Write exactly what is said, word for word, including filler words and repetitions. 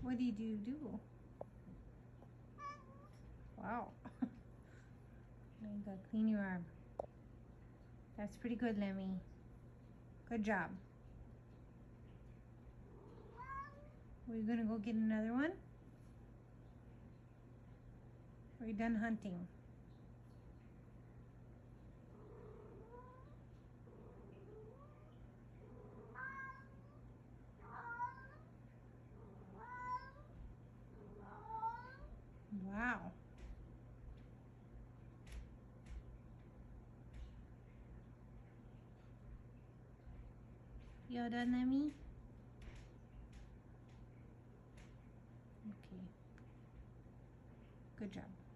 What did you do? Wow. Now you gotta clean your arm. That's pretty good, Lemmy. Good job. Are you gonna go get another one? Are you done hunting? Wow. You all done, Lemmy? Okay. Good job.